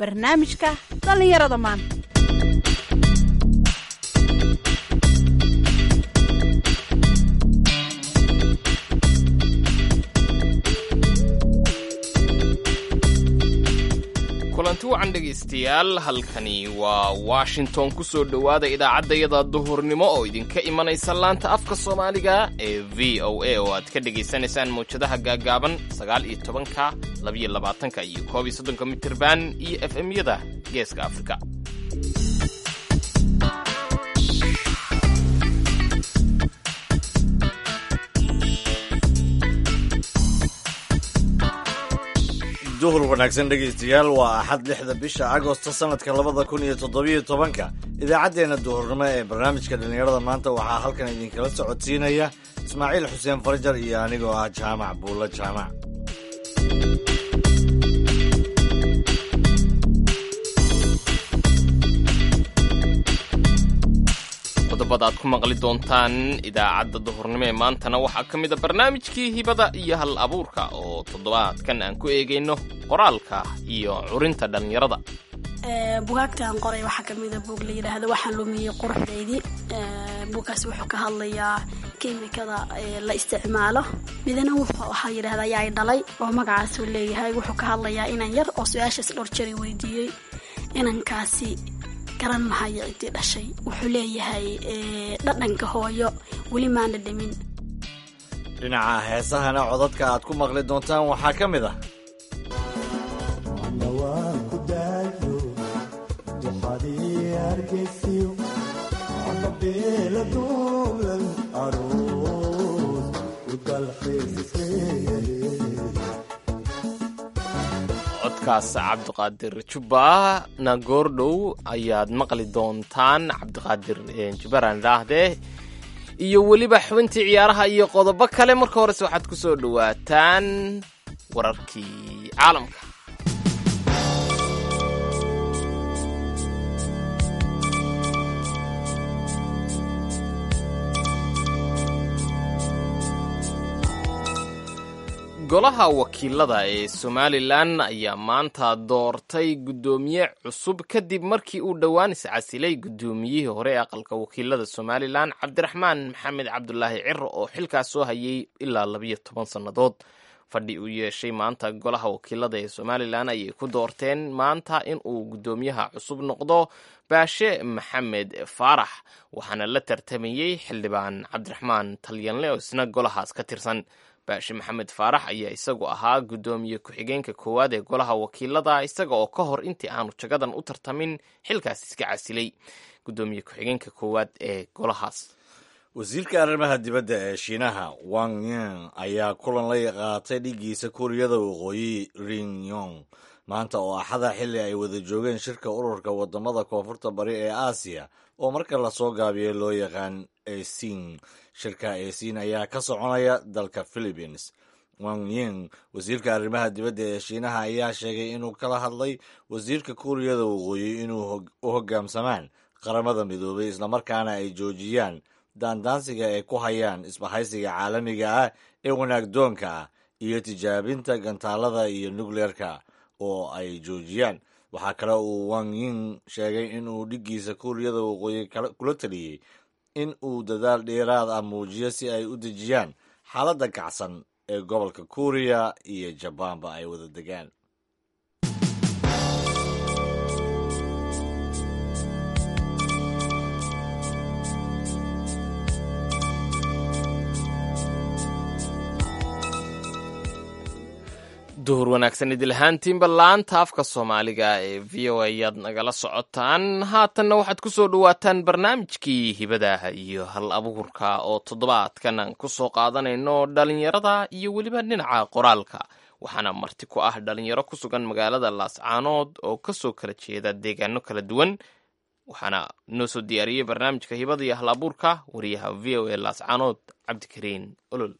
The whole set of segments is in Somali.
barnaamijka dhallinyarada maanta. kulanti wacan dhegaystayaal, halkani waa Washington. ku soo dhowaada idaacaddayada duhurnimo oo idinka imanaysa laanta afka Soomaaliga ee VOA oo aad ka dhegaysanaysaan mawjadaha gaagaaban 19-ka, 22-ka iyo 31 mitirban iyo FM-yada Geeska Afrika. duhur wanaagsan dhegaystayaal, waa axad 6 bisha Agoosto sanadka 2017. idaacaddeenna duhurnimo ee barnaamijka dhallinyarada maanta waxaa halkan idinkala socodsiinaya Ismaaciil Xuseen Farjar iyo anigoo ah Jaamac Buulo Jaamac. qodobada aad ku maqli doontaan idaacadda duhurnimo ee maantana waxaa ka mid a barnaamijkii hibada iyo hal abuurka oo toddobaadkan aan ku eegayno qoraalka iyo curinta dhallinyarada. bugaagtaan qoray waxaa ka mid a buug la yidhaahdo waxaan lumiyey quruxdaydii. buugkaasi wuxuu ka hadlayaa kiimikada la isticmaalo. midna waxaa yidhahdaa yaa dhalay oo magacaasuu leeyahay. wuxuu ka hadlayaa inan yar oo su-aashaas dhowr jari weydiiyey. inankaasi garan mahaya intii dhashay. wuxuu leeyahay dhadhanka hooyo weli maana dhimin. dhinaca heesahana codadka aad ku maqli doontaan waxaa ka mid ah codkaas cabdiqaadir jubba na goordhow ayaad maqli doontaan. cabdiqaadir jubbaraan idhaahdee iyo weliba xubintii ciyaaraha iyo qodobo kale. marka horese waxaad ku soo dhowaataan wararkii caalamka. golaha wakiilada ee Somalilan ayaa maanta doortay guddoomiye cusub kadib markii uu dhowaan iscasilay guddoomiyihii hore ee aqalka wakiilada Somalilan Cabdiraxmaan Maxamed Cabdulaahi Ciro oo xilkaas soo hayay ilaa 12 sannadood. fadhi uu yeeshay maanta golaha wakiilada ee Somalilan ayay ku doorteen maanta in uu guddoomiyaha cusub noqdo Baashe Maxamed Faarax, waxaana la tartamayay xildhibaan Cabdiraxmaan Talyanle oo isna golahaas ka tirsan. Baashe Maxamed Faarax ayaa isagu ahaa guddoomiye ku-xigeenka koowaad ee golaha wakiilada, isaga oo ka hor intii aanu jagadan u tartamin xilkaas iska casilay. guddoomiye ku-xigeenka koowaad ee golahaas wasiirka arrimaha dibadda ee Shiinaha Wang Yi ayaa kulan la qaatay dhigiisa Kuuriyada Waqooyi Ri Yong maanta oo axada xilli ay wada joogeen shirka ururka wadamada koonfurta bari ee Aasiya oo marka la soo gaabiyey loo yaqaan ASEAN. shirka ASEAN ayaa ka soconaya dalka Philippines. Wang Yi, wasiirka arrimaha dibadda ee Shiinaha, ayaa sheegay inuu kala hadlay wasiirka Kuuriyada Waqooyi inuu u hoggaamsamaan qaramada midoobay islamarkaana ay joojiyaan daandaansiga ay ku hayaan isbahaysiga caalamiga ah ee wanaagdoonka ah iyo tijaabinta gantaalada iyo nukleerka oo ay joojiyaan. waxaa kale uu Wang Yi sheegay inuu dhigiisa Kuuriyada Waqooyi kula taliyey in uu dadaal dheeraad ah muujiyo si ay u dejiyaan xaaladda kacsan ee gobolka Kuuriya iyo Jabaanba ay wada degaan. duhur wanaagsan idil ahaantiinba laanta afka Soomaaliga ee VOA ayaad nagala socotaan. haatanna waxaad ku soo dhowaataan barnaamijkii hibadaha iyo hal abuurka oo toddobaadkan aan ku soo qaadanayno dhalinyarada iyo weliba dhinaca qoraalka. waxaana marti ku ah dhalinyaro ku sugan magaalada Laascaanood oo ka soo kala jeeda deegaano kala duwan. waxaana noo soo diyaariyey barnaamijka hibada iyo hal abuurka wariyaha VOA Laascaanood Cabdikariin Olol.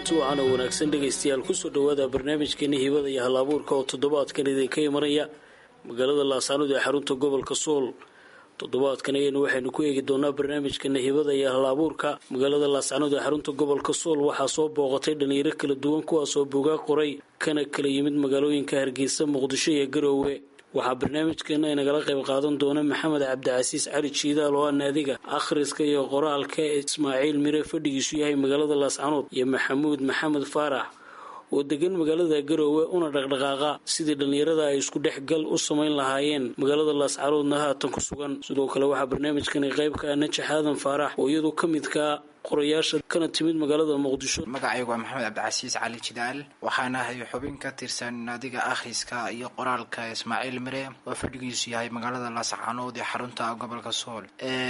kulanti wacan oo wanaagsan dhegaystayaal kusoo dhowaada barnaamijkeena hibada iyo hal-abuurka oo toddobaadkan idinka imanaya magaalada laascaanood ee xarunta gobolka sool. toddobaadkan ayaynu waxaynu ku eegi doonaa barnaamijkeena hibada iyo hal-abuurka. magaalada laascaanood ee xarunta gobolka sool waxaa soo booqatay dhalinyaro kala duwan kuwaasoo buugaag qoray kana kala yimid magaalooyinka hargeysa, muqdisho iyo garoowe. waxaa barnaamijkeena inagala qayb qaadan doona maxamed cabdicasiis cali jiidaal oo ah naadiga akhriska iyo qoraalka ismaaciil mire fadhigiisu yahay magaalada laascaanood, iyo maxamuud maxamed faarax oo degan magaalada garoowe una dhaqdhaqaaqa sidii dhallinyarada ay isku dhexgal u samayn lahaayeen magaalada laascaanoodna haatan ku sugan. sidoo kale waxaa barnaamijkani qayb ka ah najax aadan faarax oo iyadu ka midka qorayaasha kana timid magaalada muqdisho. magacaygu waa maxamed cabdicasiis cali jidaal, waxaan ahay xubin ka tirsan naadiga akhriska iyo qoraalka ismaaciil mire oo fadhigiisu yahay magaalada laascaanood ee xarunta gobolka sool.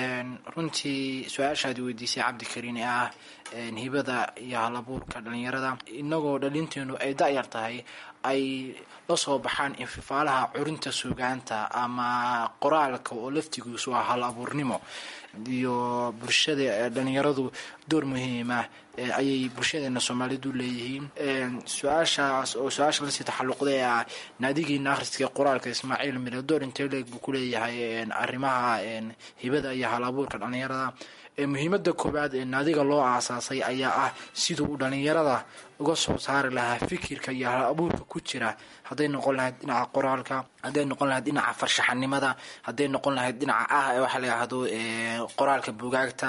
runtii su-aashaadi weydiisay cabdikariin ee ah hibada iyo hal-abuurka dhalinyarada, inagoo dhalinteenu ay da-yar tahay ay la soo baxaan infifaalaha curinta suugaanta ama qoraalka oo laftigiisu ah hal-abuurnimo iyo bulshada dhalinyaradu door muhiima ayay bulshadeena soomaalidu leeyihiin. su-aashaas oo su-aasha lasii taxalluqday ah naadigiina akhriska qoraalka ismaaciil mire door intee leeg buu ku leeyahay arrimaha hibada iyo hal-abuurka dhalinyarada. muhiimada koowaad ee naadiga loo aasaasay ayaa ah siduu uu dhalinyarada uga soo saari lahaa fikirka iyo hal-abuurka ku jira, hadday noqon lahayd dhinaca qoraalka, hadday noqon lahayd dhinaca farshaxanimada, hadday noqon lahayd dhinaca waxa la yidhaahdo qoraalka buugaagta,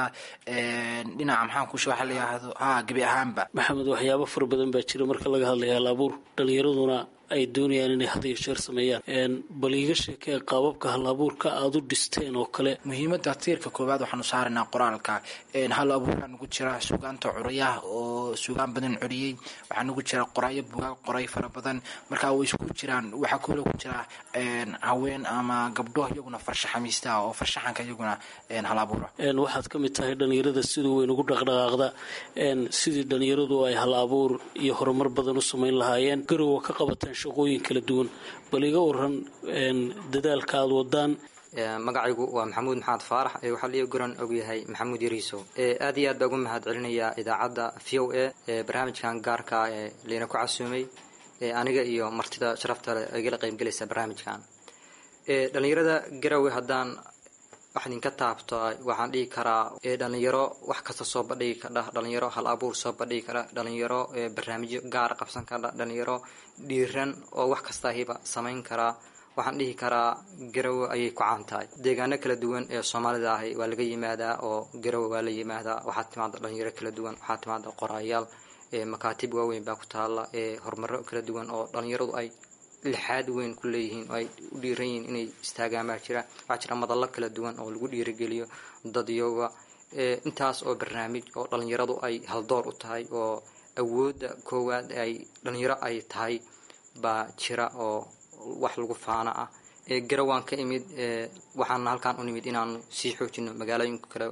dhinaca maxaankush waxa la yidhaahdo gebi ahaanba. maxamed, waxyaabo fara badan baa jira marka laga hadlaya hal-abuur dhalinyaraduna ay doonayaan inay had iyo jeer sameeyaan. bal iiga sheekee qaababka hal-abuurka aada u dhisteen oo kale. muhiimada tiirka koowaad waxaanu saaraynaa qoraalka. hal-abuurka nugu jira suugaanta curayaha oo suugaan badan curiyey, waxaa nugu jira qoraayo buugaag qoray fara badan, markaa way isku jiraan. waxaa kaloo ku jira haween ama gabdho iyaguna farshaxamiista oo farshaxanka iyaguna hal-abuura. waxaad ka mid tahay dhalinyarada siduu weyn ugu dhaqdhaqaaqda sidii dhalinyaradu ay hal-abuur iyo horumar badan u samayn lahaayeen. garowa ka qabataan shaqooyin kala duwan, bal iga waran dadaalka aada wadaan. magacaygu waa maxamuud maxamed faarax, waxaa liiga goran ogyahay maxamuud yariiso. aad iyo aad baa ugu mahad celinayaa idaacadda v o a barnaamijkan gaarka ee layna ku casuumay, aniga iyo martida sharafta leh igala qaybgelaysa barnaamijkan. dhalinyarada garowe haddaan wax idinka taabto waxaan dhihi karaa dhalinyaro wax kasta soo bandhigi kardha, dhalinyaro hal-abuur soo bandhigi kara, dhalinyaro barnaamijyo gaara qabsan kardha, dhalinyaro dhiiran oo wax kastaahiba samayn karaa. waxaan dhihi karaa garowe ayay ku caan tahay. deegaano kala duwan ee soomaalida ahi waa laga yimaadaa oo garowe waa la yimaadaa. waxaa timaada dhalinyaro kala duwan, waxaa timaada qoraayaal, makaatib waaweyn baa ku taala, horumaro kala duwan oo dhalinyaradu ay lixaad weyn ku leeyihiin oo ay u dhiiran yihiin inay istaagaan baa jira. waxaa jira madallo kala duwan oo lagu dhiirigeliyo dadyoga. intaas oo barnaamij oo dhalinyaradu ay haldoor u tahay oo awoodda koowaad ay dhalinyaro ay tahay baa jira oo wax lagu faana ah. garawaan ka imid, waxaana halkaan u nimid inaanu sii xoojino magaalooyinka kale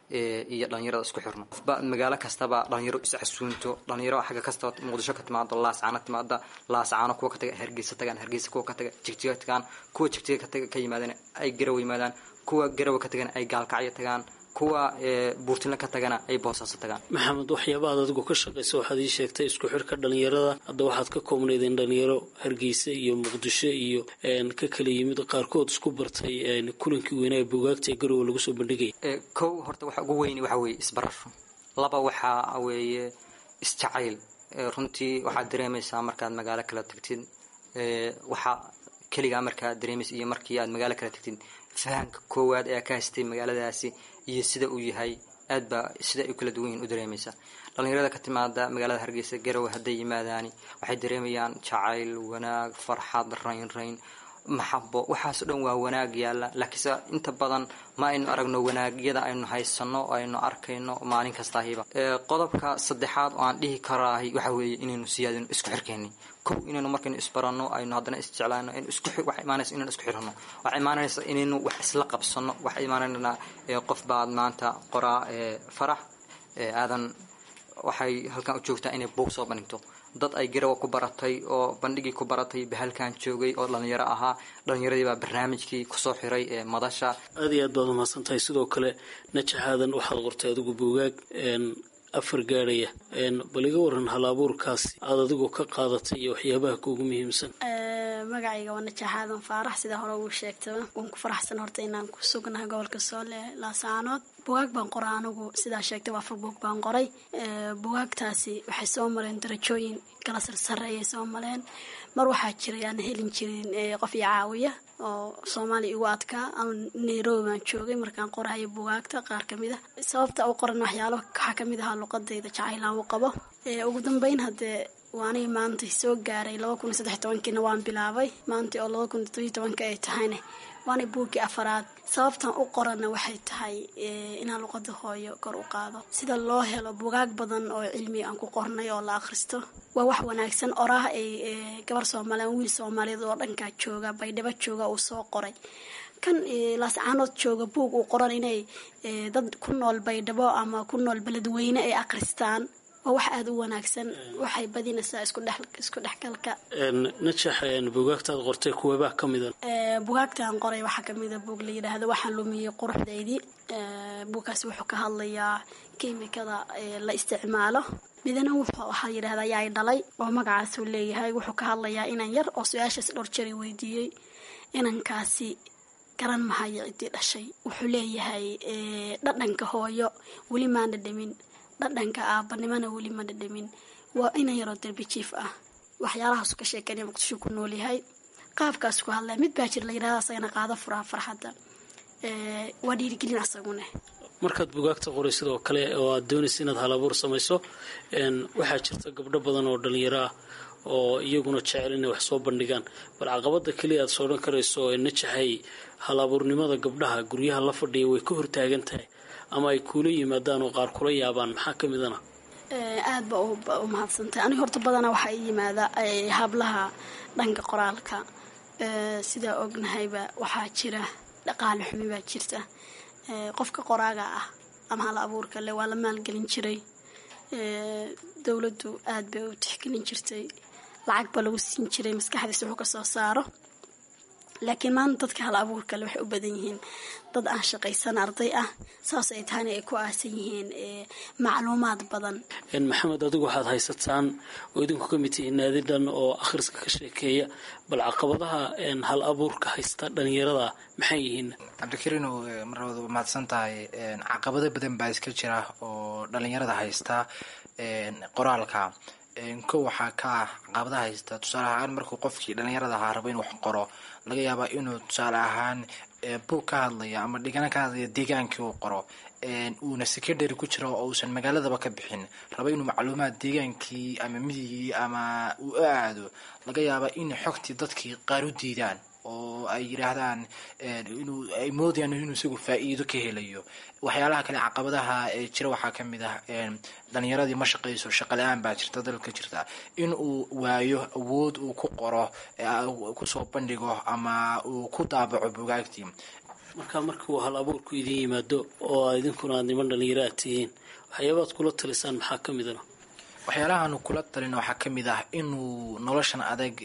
iyo dhalinyarada isku xirno. magaalo kastaba dhalinyaro iscasuunto, dhalinyaro xagga kasta muqdisho ka timaado, laascaano timaada, laascaano kuwa ka taga hargeysa tagaan, hargeysa kuwa ka taga jigjiga tagaan, kuwa jigjiga ka taga ka yimaadaan ay garowe yimaadaan, kuwa garowe ka tagana ay gaalkacyo tagaan, kuwa buurtinle ka tagana ay boosaaso tagaan. maxamed, waxyaabahaad adigu ka shaqaysa waxaad ii sheegtay isku xirka dhalinyarada. hadda waxaad ka koobnaydeen dhalinyaro hargeysa iyo muqdisho iyo ka kala yimid, qaarkood isku bartay kulankii weynaa ee buugaagta ee garowe lagu soo bandhigay. kow horta waxa ugu weyni waxa weeye isbarasho. laba waxaa weeye isjacayl. runtii waxaad dareemaysaa markaad magaalo kala tagtid, waxaa keligaa markaad dareemaysa iyo markii aad magaalo kala tagtid fahamka koowaad ee ka haystay magaaladaasi iyo sida uu yahay aad baa sida ay kala duwan yihiin u dareemaysa. dhalinyarada ka timaada magaalada hargeysa garowe hadday yimaadaani waxay dareemayaan jacayl, wanaag, farxad, raynrayn, maxabo. waxaasoo dhan waa wanaag yaalla, laakiinse inta badan ma aynu aragno wanaagyada aynu haysano oo aynu arkayno maalin kastaahiba. qodobka saddexaad oo aan dhihi karaahi waxa weeye inaynu siyaadino isku xirkeenni. kow inaynu markaynu isbaranno aynu haddana isjeclaano waxa imaanaysa inaynu isku xirano, waxa imaanaysa inaynu wax isla qabsano. waxa imaanayna qof baad maanta qoraa farax aadan waxay halkan u joogtaa inay buug soo bandhigto. dad ay garowe ku baratay oo bandhigii ku baratay bahalkan joogay oo dhalinyaro ahaa. dhalinyaradii baa barnaamijkii kusoo xiray madasha. aad iyo aad baad umahadsan tahay. sidoo kale najax aadan waxaad qortay adigu buugaag 4 gaadhaya. bal iga waran hal abuurkaasi aad adigu ka qaadatay iyo waxyaabaha kuugu muhiimsan. magacayga waa Najaax Aadan Faarax, sida hore uu sheegtay waan ku faraxsan horta inaan ku sugnahay gobolka Sool ee Laascaanood. bugaag baan qoray anigu, sidaa sheegtay waa 4 buug baan qoray. bugaagtaasi waxay soo mareen darajooyin kala sarsareeyay soo mareen. mar waxaa jiray aan helin jirin qof i caawiya oo Soomaali igu adkaa, aan Nairobi aan joogay markaan qorayo bugaagta qaar kamid ah. sababta uu qoran waxyaalo waxa kamid ah luqadayda jacaylaan u qabo. ugu dambeyn hadee waani maanta soo gaaray 2013 waan bilaabay, maanta oo 2017 ay tahayna waani buuggii 4aad. sababtan u qorana waxay tahay inaan luqada hooyo kor u qaado, sida loo helo bugaag badan oo cilmi aan ku qornay oo la akhristo. waa wax wanaagsan. oraah ay gabar Soomaaliyeed wiil Soomaaliyeed oo dhanka jooga Baydhabo jooga uu soo qoray, kan Laascaanood jooga buug uu qoran inay dad ku nool Baydhabo ama ku nool beledweyne ay akhristaan waa wax aad u wanaagsan. waxay badinaysaa isku dhexgalka. Najaax, bugaagtaad qortay kuwaba kamid ah? bugaagtaan qoray waxa kamid ah buug la yiraahdo waxaan lumiyay quruxdaydii. buugkaas wuxuu ka hadlayaa kiimikada la isticmaalo. midna waxa yiraahdaa yaay dhalay oo magacaas uu leeyahay. wuxuu ka hadlayaa inan yar oo su'aashaas dhowr jeer weydiiyay. inankaasi garan mahayo cidii dhashay. wuxuu leeyahay dhadhanka hooyo weli ma dhadhamin, dhadhanka aabanimana weli ma dhadhamin. waa inan yaroo darbi jiif ah. waxyaalahaas ka sheekanaya Muqdisho ku nool yahay. qaabkaas ku hadlay mid baa jir la yiraahdaa asagana qaado furaa farxadda. waa dhiirigelin asaguna. markaad bugaagta qoray sidoo kale oo aad doonaysa inaad hal abuur samayso, waxaa jirta gabdho badan oo dhalinyaro ah oo iyaguna jecel inay wax soo bandhigaan. bal caqabada kaliya aad soo dhan karayso Najaxay hal abuurnimada gabdhaha guryaha la fadhiya way ka hortaagan tahay ama ay kula yimaadaan oo qaar kula yaabaan, maxaa ka midana? aad ba u mahadsantahay. aniga horta badana waxa ay yimaada hablaha dhanka qoraalka. sida ognahayba waxaa jira dhaqaale xumi baa jirta. qofka qoraaga ah ama hal abuurka le waa la maalgelin jiray. dawladdu aad bay u tixgelin jirtay, lacag ba lagu siin jiray maskaxdiisa wuxuu ka soo saaro. laakiin maanta dadka hal abuurka le waxay u badan yihiin dad aan shaqaysan, arday ah. saas ay tahayna ay ku aasan yihiin macluumaad badan. maxamed, adigu waxaad haysataan oo idinku ka mid tihiin naadi dhan oo akhriska ka sheekeeya. bal caqabadaha hal abuurka haysta dhalinyarada maxay yihiin? cabdikariin marwada waa mahadsan tahay. caqabado badan baa iska jira oo dhalinyarada haysta qoraalka. kow waxaa ka ah caqabadaha haysta tusaale ahaan markuu qofkii dhalinyarada ahaa rabo inuu wax qoro, laga yaabaa inuu tusaale ahaan buug ka hadlaya ama dhigana ka hadlaya deegaankii uu qoro, uuna secondary ku jiro oo uusan magaaladaba ka bixin, raba inuu macluumaad deegaankii ama midigii ama uu aado, laga yaabaa in xogtii dadkii qaar u diidaan oo ay yiraahdaan ay moodayaan inuu isagu faa'iido ka helayo. waxyaalaha kale caqabadaha jira waxaa ka mid ah dhalinyaradii ma shaqayso, shaqo la-aan baa jirta dalka jirta, in uu waayo awood uu ku qoro, kusoo bandhigo ama uu ku daabaco bugaagtii. markuu hal abuurku idin yimaado oo idinkuna aad niman dhalinyaro aad tihiin, waxyaabaad kula talisaan maxaa ka midana? waxyaalahaanu kula talina waxaa ka mid ah inuu noloshan adag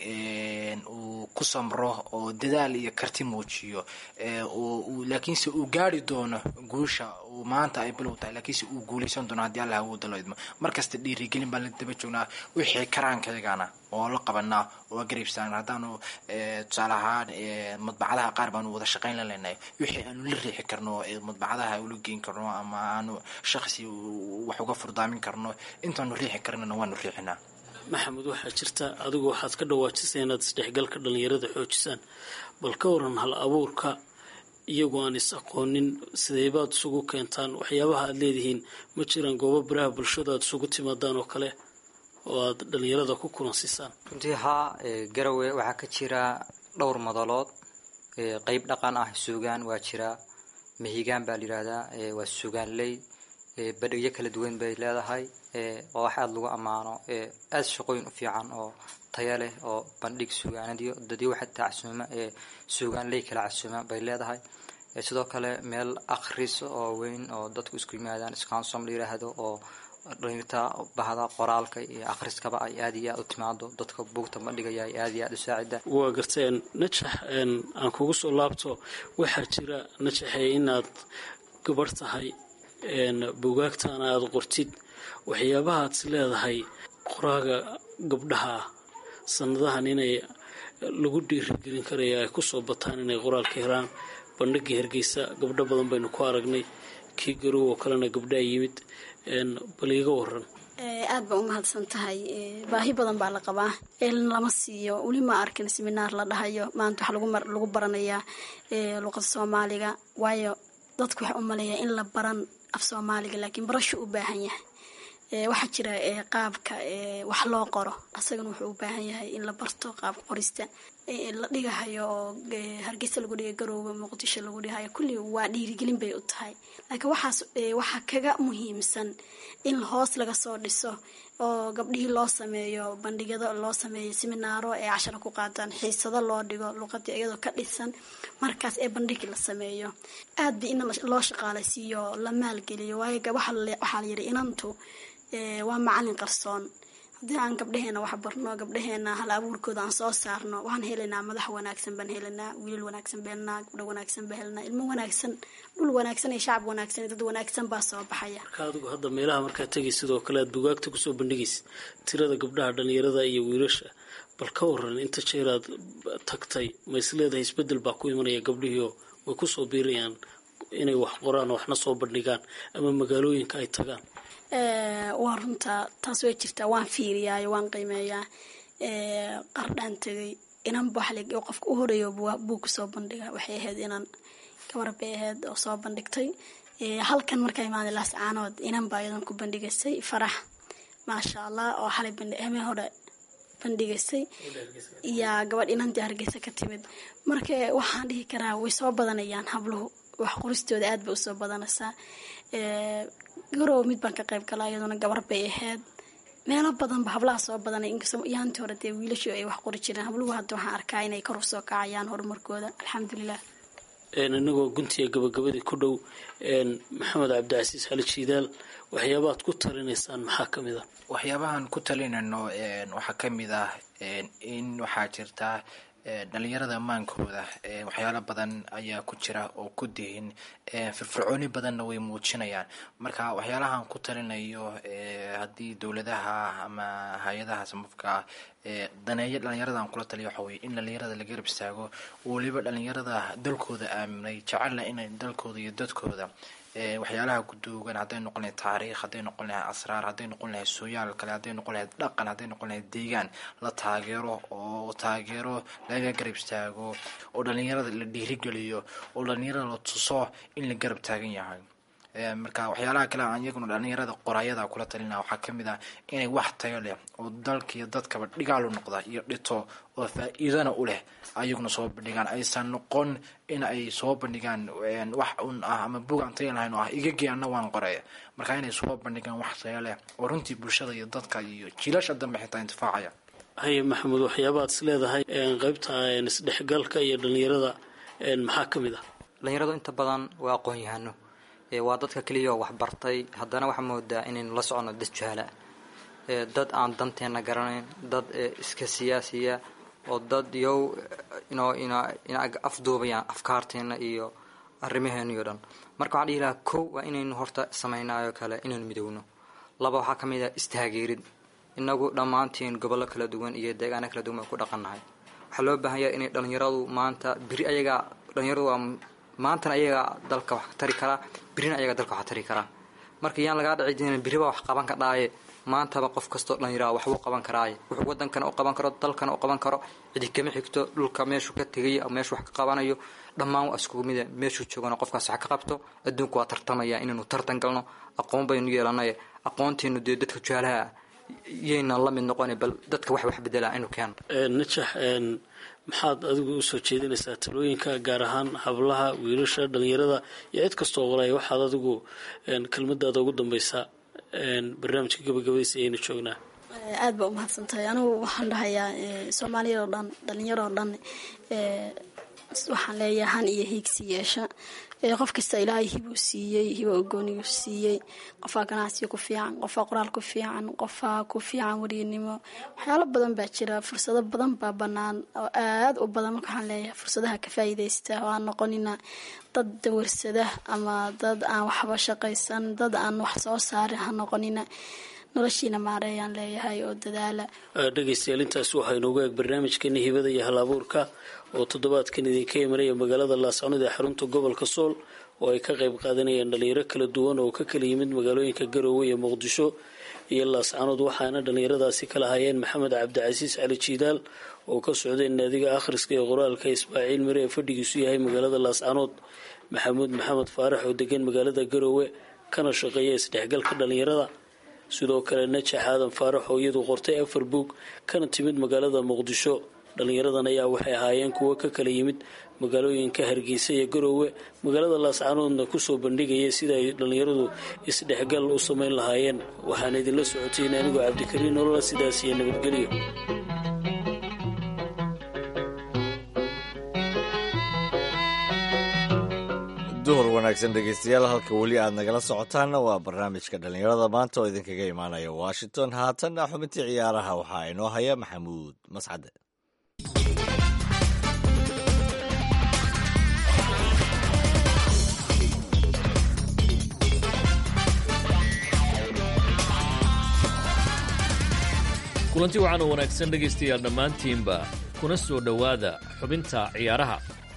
uu ku samro oo dadaal iyo karti muujiyo, laakiinse uu gaari doono guusha. maanta ay bilow tahay laakiinse uu guulaysan doono haddii alla awooda loo idmo. markasta dhiirigelin baan la daba joognaa, wixii karaankayagana oo la qabanaa oo garibsaan. haddaanu tusaale ahaan madbacadaha qaar baanu wada shaqayn la leenahay, wixii aanu la riixi karno madbacadaha ula geyn karno ama aanu shakhsi wax uga furdaamin karno, intaanu riixi karnana waanu riixinaa. maxamed, waxaa jirta adigu waxaad ka dhawaajisay inaad isdhexgalka dhalinyarada xoojisaan. bal ka waran hal abuurka iyagoo aan is aqoonin sideybaad isugu keentaan? waxyaabaha aad leedihiin ma jiraan goobo baraha bulshada aad isugu timaadaan oo kale oo aad dhalinyarada ku kulansiisaan? runtii haa, Garowe waxaa ka jira dhowr madalood. qeyb dhaqan ah suugaan waa jira, mahigaan baa la yiraahdaa, waa suugaanley. badhigyo kala duwan bay leedahay oo wax aad lagu ammaano, aad shaqooyin u fiican oo tayo leh oo bandhig suugaanadiyo dadii waxa tacsuuma suugaanley kala casuuma bay leedahay. sidoo kale meel akhris oo weyn oo dadku isku yimaadaan, iskansom la yiraahdo, oo dhalinyarta bahda qoraalka iyo akhriskaba ay aad iyo aad u timaado. dadka buugta bandhigaya ay aad iyo aad u saacida. waa garteen Najax, aan kugu soo laabto. waxaa jira Najaxay inaad gabar tahay, bugaagtaana aad qortid waxyaabaha aad is leedahay qoraaga gabdhaha sanadahan inay lagu dhiirigelin karaya ay kusoo bataan inay qoraalka helaan. bandhigii Hargeysa gabdho badan baynu ku aragnay, kii Garowe oo kalena gabdhaha yimid. bal iga waran. aad baa u mahadsan tahay. baahi badan baa la qabaa, lama siiyo. weli ma arkin seminaar la dhahayo maanta waxa lagu baranayaa luqadda Soomaaliga, waayo dadku waxay u maleeyaan in la baran af Soomaaliga laakiin barasho u baahan yahay. waxaa jira qaabka wax loo qoro, asagana wuxuu u baahan yahay in la barto qaabka qorista. la dhigahayo Hargeysa lagu dhigayo, Garowe, Muqdisho lagu dhigayo, kulli waa dhiirigelin bay u tahay. laakiin waxa kaga muhiimsan in hoos laga soo dhiso oo gabdhihii loo sameeyo bandhigyada, loo sameeyo seminaaro ee cashar ku qaataan, xiisado loo dhigo luqadii iyadoo ka dhisan, markaas ee bandhigi la sameeyo. aad bi in loo shaqaalaysiiyo, la maalgeliyo, waayo waxaa la yiri inantu waa macallin qarsoon. haddii aan gabdhaheena wax barno, gabdhaheena hal abuurkooda aan soo saarno, waxaan helaynaa madax wanaagsan, baan helaynaa wiilal wanaagsan, baan helaynaa gabdho wanaagsan, baan helaynaa ilmo wanaagsan, dhul wanaagsan iyo shacab wanaagsan, dad wanaagsan baa soo baxaya. marka adigu hadda meelaha markaa tegay sidoo kale aad bugaagta kusoo bandhigaysa tirada gabdhaha dhalinyarada iyo wiilasha, bal ka waran inta jeer aad tagtay ma is leedahay isbedel baa ku imanaya? gabdhihii way kusoo biirayaan inay wax qoraan, waxna soo bandhigaan ama magaalooyinka ay tagaan. waa runta, taas way jirtaa. waan fiiriyaayo, waan qiimeeyaa. qardhaan tegay inan baxlig oo qofka u horeeyo buug soo bandhiga waxay ahayd inan gabar bay ahayd oo soo bandhigtay. halkan markay imaanay Laascaanood inan baa iyadan ku bandhigaysay Farax, maasha Allah, oo xalay hore bandhigaysay iyo gabadh inantii Hargeysa ka timid. marka waxaan dhihi karaa way soo badanayaan habluhu, wax qoristooda aad bay u soo badanaysaa. Garowe mid baan ka qayb galay, iyaduna gabar bay ahayd. meelo badan ba hablaha soo badanay, inkastoo yaantii hore dee wiilashu ay wax qori jireen, habluhu hadda waxaan arkaa inay kor u soo kacayaan horumarkooda, alxamdulilah. inagoo guntiga gabagabadii ku dhow, maxamed cabdicasiis xali jiidaal, waxyaabaad ku talinaysaan maxaa ka mid ah? waxyaabahan ku talinayno waxaa ka mid ah in waxaa jirta dhalinyarada amaankooda waxyaalo badan ayaa ku jira oo ku dihin firfircooni badanna way muujinayaan. marka waxyaalahan ku talinayo haddii dowladaha ama hay-adaha samafka daneeyo dhalinyaradan kula taliya waxa weye in dhalinyarada la garab istaago, weliba dhalinyarada dalkooda aaminay jecelna inay dalkooda iyo dadkooda waxyaalaha guduugan, hadday noqon lahayd taariikh, hadday noqon lahayd asraar, hadday noqon lahayd sooyaal kale, hadday noqon lahayd dhaqan, hadday noqon lahayd deegaan, la taageero oo taageero laga garab istaago, oo dhalinyarada la dhiirigeliyo, oo dhalinyarada la tuso in la garab taagan yahay. marka waxyaalaha kale aan iyaguna dhalinyarada qoraayada kula talina waxaa ka mid ah inay wax tayo leh oo dalka iyo dadkaba dhigaal u noqda iyo dhito oo faa'iidana u leh ayaguna soo bandhigaan. aysan noqon in ay soo bandhigaan wax un ah ama buug aan tayo lahayn oo ah igagii anna waan qoray. marka inay soo bandhigaan wax tayo leh oo runtii bulshada iyo dadka iyo jiilasha dambe xitaa intifaacaya. haye maxamed, waxyaabaad is leedahay qaybta isdhexgalka iyo dhalinyarada maxaa ka mid ah? dhalinyaradu inta badan waa aqoon-yahano, waa dadka keliya oo wax bartay, haddana waxaa moodaa inaynu la socono dad jahala, dad aan danteena garanayn, dad iska siyaasiya, oo dad yow ina afduubayaan afkaarteena iyo arrimaheena iyo dhan. marka waxaan dhihi lahaa kow waa inaynu horta samaynayo kale inaynu midowno. laba waxaa ka mid ah istaageerid. inagu dhammaantiin gobollo kala duwan iyo deegaano kala duwan ku dhaqannahay. waxaa loo baahan yahay inay dhalinyaradu maanta biri ayagaa dhalinyaradu waa maantana ayaga dalka wax tari karaa, birina ayaga dalka wax tari karaa. marka yaan lagaa dhici jirin biriba wax qaban ka dhaaye, maantaba qof kastoo dhalinyaro wax uu qaban karaaye, wuxuu wadankana u qaban karo, dalkana u qaban karo, cidi kama xigto dhulka meeshuu ka tegay ama meeshuu wax ka qabanayo, dhammaan waa iskugu mid ah. meeshuu joogana qofkaas wax ka qabto. adduunku waa tartamaya, inaynu tartan galno, aqoon baynu yeelanaye, aqoonteenu dee dadka jaalaha yayna la mid noqon, bal dadka wax bedelaa inuu keeno. najax, maxaad adigu usoo jeedinaysaa talooyinka gaar ahaan hablaha, wiilasha, dhalinyarada iyo cid kastoo walaya? waxaad adigu kelmadaada ugu dambaysaa barnaamijka gabagabadiisa ayaynu joognaa. aad baa u mahadsantahay. anigu waxaan dhahayaa soomaaliyad oo dhan, dhalinyaro oo dhan, waxaan leeyahay han iyo hiigsi yeesha. Qof kasta ilaahay hibuu siiyey, hibo gooniyu siiyey. Qofaa ganacsiga ku fiican, qofaa qoraal ku fiican, qofaa ku fiican wariinimo. waxyaalo badan baa jira, fursado badan baa bannaan oo aad u badan. Marka waxaan leeyahay fursadaha ka faa'iidaysta oo aan noqonina dad dawarsada ama dad aan waxba shaqaysan, dad aan wax soo saarin ha noqonina. noloshiina maareeyaan leeyahay oo dadaala. dhegaystayaal intaas waxaa inoogu eeg barnaamijkeeni hibada iyo halabuurka oo toddobaadkan idinka imanaya magaalada laascanood ee xarunta gobolka sool oo ay ka qayb qaadanayaan dhalinyaro kala duwan oo ka kala yimid magaalooyinka Garowe iyo Muqdisho iyo laascanood. waxaana dhalinyaradaasi kala hayeen Maxamed Cabdicasiis Cali Jidaal oo ka socday naadiga akhriska iyo qoraalka Ismaaciil Mire ee fadhigiisu yahay magaalada laascanood, Maxamuud Maxamed Faarax oo degan magaalada Garowe kana shaqeeya isdhexgalka dhalinyarada, sidoo kale Najax Aadan Faarax oo iyadu qortay 4 buug kana timid magaalada Muqdisho. dhalinyaradan ayaa waxay ahaayeen kuwo ka kala yimid magaalooyinka Hargeysa iyo Garowe. magaalada laascanoodna kusoo bandhigaya sida ay dhalinyaradu isdhexgal u samayn lahaayeen. waxaan idinla socotiin anigoo Cabdikariin nolola, sidaas iyo nabadgelyo. duhur wanaagsan dhegeystayaal, halka weli aad nagala socotaanna waa barnaamijka dhalinyarada maanta oo idinkaga imaanaya Washington. haatanna xubintii ciyaaraha waxaa inoo haya Maxamuud Mascade. kulanti waxaan u wanaagsan dhegaystayaal dhammaantiinba kuna soo dhowaada xubinta ciyaaraha.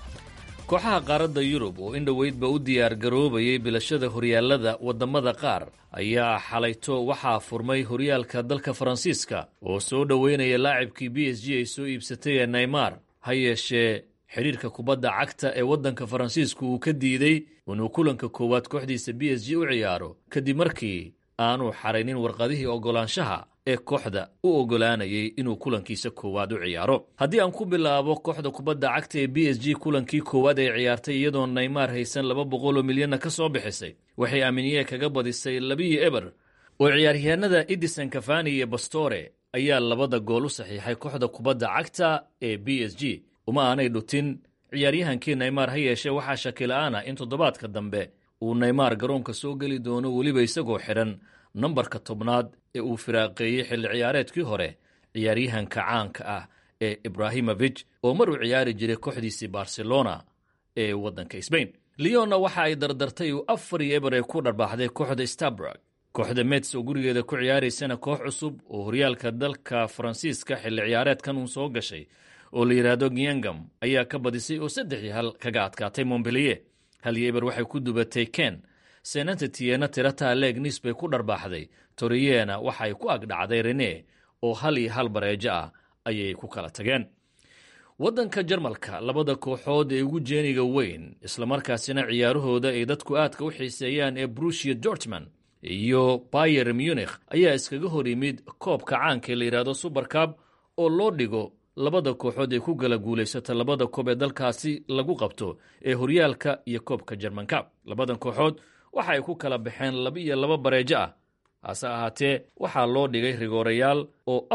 kooxaha qaaradda Yurub oo in dhoweydba u diyaar garoobayay bilashada horyaallada waddamada qaar ayaa xalayto waxaa furmay horyaalka dalka Faransiiska oo soo dhoweynaya laacibkii PSG ay soo iibsatay ee Neymar. ha yeeshee xiriirka kubadda cagta ee waddanka Faransiisku uu ka diiday inuu kulanka koowaad kooxdiisa PSG u ciyaaro kadib markii aanu xaraynin warqadihii oggolaanshaha ee kooxda u oggolaanayay inuu kulankiisa koowaad u ciyaaro. haddii aan ku bilaabo kooxda kubadda cagta ee PSG kulankii koowaad ay ciyaartay iyadoo Neymar haysan 200 milyan ka soo bixisay, waxay Aminiye kaga badisay 2-0 oo ciyaaryahanada Edison Cavani iyo Pastore ayaa labada gool u saxiixay kooxda kubadda cagta ee PSG. uma aanay dhutin ciyaaryahankii Neymar, ha yeeshee waxaa shaki la'aan ah in toddobaadka dambe uu Neymar garoonka soo geli doono, weliba isagoo xidhan nambarka 10 ee uu firaaqeeyey xilli ciyaareedkii hore ciyaaryahanka caanka ah ee Ibrahimovic oo mar u ciyaari jiray kooxdiisii Barcelona ee waddanka Spain. Lyonna waxa ay dardartay 4-0 ku dharbaaxday kooxda Strasbourg. kooxda Metz oo gurigeeda ku ciyaaraysana koox cusub oo horyaalka dalka Faransiiska xilli ciyaareedkan uu soo gashay oo la yiraahdo Guingamp ayaa ka badisay oo 3-1 kaga adkaatay Montpellier. 1-0 waxay ku dubatay Ken. Saint-Étienne tirata leeg Nice bay ku dharbaaxday. Torriena waxay ku agdhacday Rennes oo 1-1 bareejo ah ayay ku kala tageen. waddanka Jarmalka labada kooxood ee ugu jeeniga weyn isla markaasina ciyaarahooda ay dadku aadka u xiiseeyaan ee Borussia Dortmund iyo Bayern Munich ayaa iskaga hor yimid koobka caanka ee la yiraahdo Super Cup oo loo dhigo labada kooxood ee ku kala guulaysata labada koob ee dalkaasi lagu qabto ee horyaalka iyo koobka German Cup. labadan kooxood waxa ay ku kala baxeen 2-2 bareejo ah. hase ahaatee waxaa loo dhigay rigoorayaal oo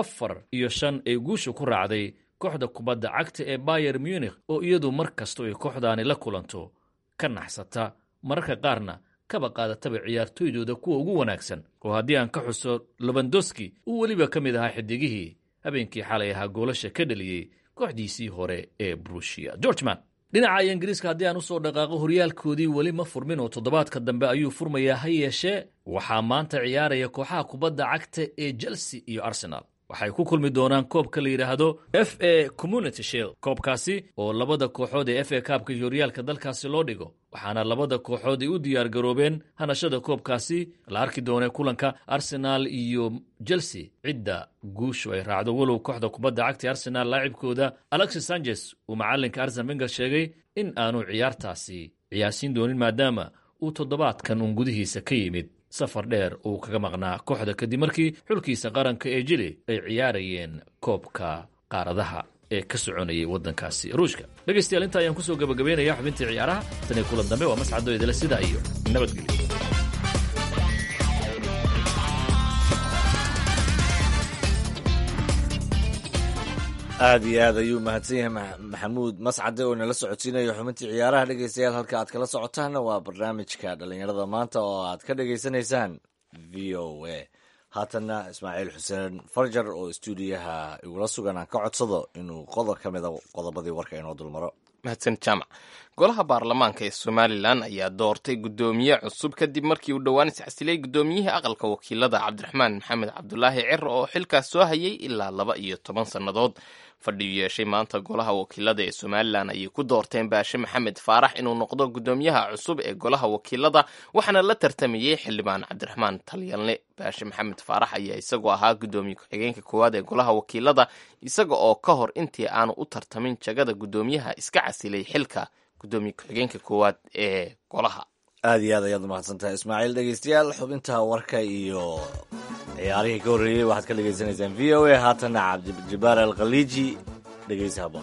4-5 ay guusha ku raacday kooxda kubadda cagta ee Bayern Munich oo iyadu mar kasta ay kooxdaani la kulanto ka naxsata, mararka qaarna kaba qaadataba ciyaartooydooda kuwa ugu wanaagsan. oo haddii aan ka xuso Lewandowski uu weliba ka mid ahaa xidigihii habeenkii xalay ahaa goolasha ka dhaliyey kooxdiisii hore ee Borussia Dortmund. dhinaca Ingiriiska haddii aan u soo dhaqaaqo horyaalkoodii weli ma furmin oo toddobaadka dambe ayuu furmayaa. ha yeeshee waxaa maanta ciyaaraya kooxaha kubadda cagta ee Chelsea iyo Arsenal. waxay ku kulmi doonaan koobka la yidhaahdo FA Community Shield. koobkaasi oo labada kooxood ee FA Cup-ka iyo horyaalka dalkaasi loo dhigo, waxaana labada kooxood ay u diyaar garoobeen hanashada koobkaasi. la arki doonee kulanka Arsenal iyo Chelsea cidda guushu ay raacdo, walow kooxda kubadda cagta Arsenal laacibkooda Alexis Sanchez uu macalinka Arsene Wenger sheegay in aanu ciyaartaasi ciyaarsiin doonin maadaama uu toddobaadkan uun gudihiisa ka yimid safar dheer uu kaga maqnaa kooxda kadib markii xulkiisa qaranka ee Chile ay ciyaarayeen koobka qaaradaha ee ka soconayay waddankaasi Ruushka. dhegaystayaal inta ayaan kusoo gabagabeynayaa xubintii ciyaaraha. tan iyo kulan dambe waa Mascado idila sida iyo nabadgelyo. aad iyo aad ayuu mahadsan yahay maxamuud mascade oo nala socodsiinayo xubintii ciyaaraha. dhegeystayaal halka aad kala socotaanna waa barnaamijka dhalinyarada maanta oo aad ka dhegeysanaysaan v o a. haatanna ismaaciil xuseen farjar oo stuudiyaha igula sugan aan ka codsado inuu qodob ka mida qodobadii warka inoo dulmaro. mahadsan jaamac. golaha baarlamaanka ee somalilan ayaa doortay guddoomiye cusub kadib markii uu dhowaan iscasilay guddoomiyihii aqalka wakiilada cabdiraxmaan maxamed cabdulaahi ciro oo xilkaas soo hayay ilaa 12 sannadood. fadhiyu yeeshay maanta golaha wakiilada ee somalilan ayay ku doorteen baashe maxamed faarax inuu noqdo guddoomiyaha cusub ee golaha wakiilada, waxaana la tartamayey xildhibaan cabdiraxmaan talyalne. baashe maxamed faarax ayaa isagoo ahaa guddoomiye ku-xigeenka koowaad ee golaha wakiilada, isaga oo ka hor intii aanu u tartamin jagada guddoomiyaha iska casilay xilka guddoomiye ku-xigeenka koowaad ee golaha. aad iyo aad ayaad umahadsan tahay ismaaciil. dhegeystayaal xubinta warka iyo ciyaarihii ka horreeyey waxaad ka dhegeysanaysaan v o a. haatanna cabdijabaar alkhaliiji dhegeysi haboon.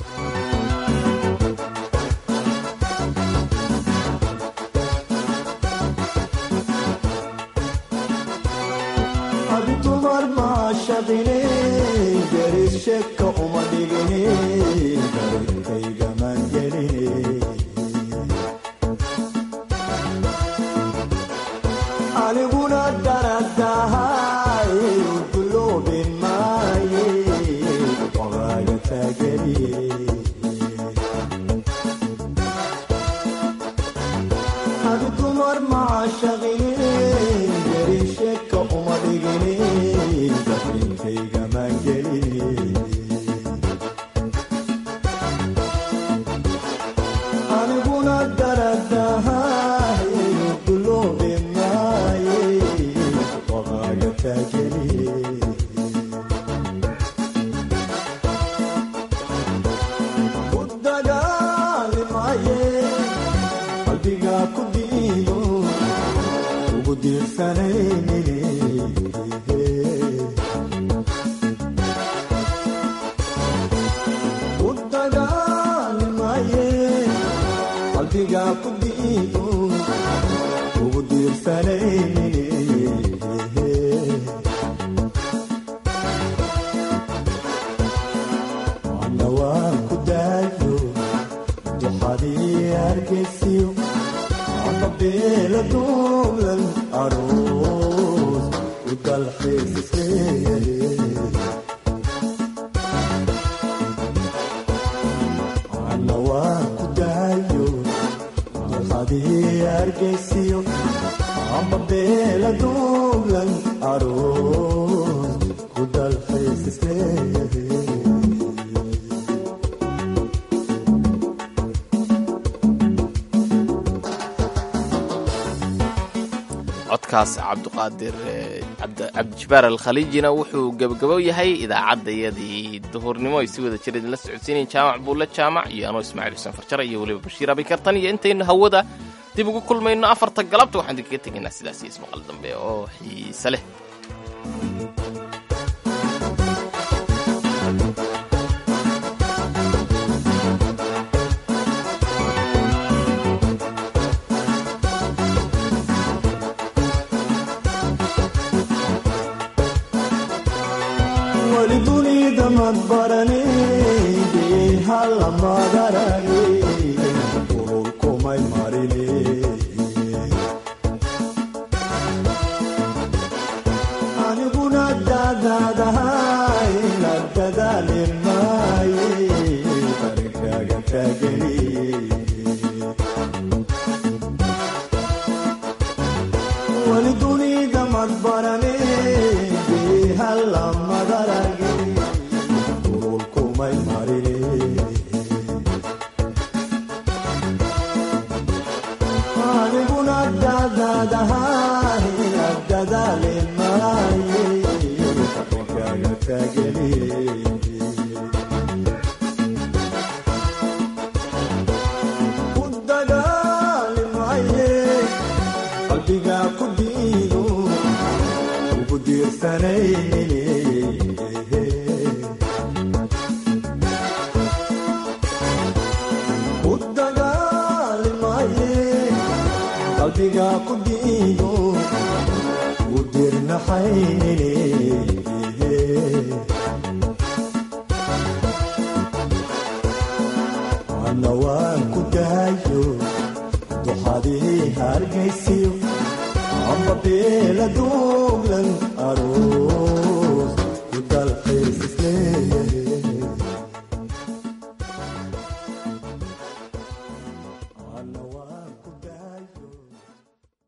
codkaas cabdiqaadir cabdijabaar alkhaliijina wuxuu gabagabo yahay idaacadayadii duhurnimo ay si wada jir idinla socodsiinayen jaamac buulle jaamac iyo anoo ismaaciil xuseen farjara iyo weliba bashiir abikartan. iyo intaynu hawada dib ugu kulmayno 4 galabta waxaan idinkaga tegaynaa sidaas iyo ismaqal dambe oo xiise leh. Dirna nawaan ku dahayo duxadii hargaysiyo amba beela duuglan aroos ku dalxiis isleeya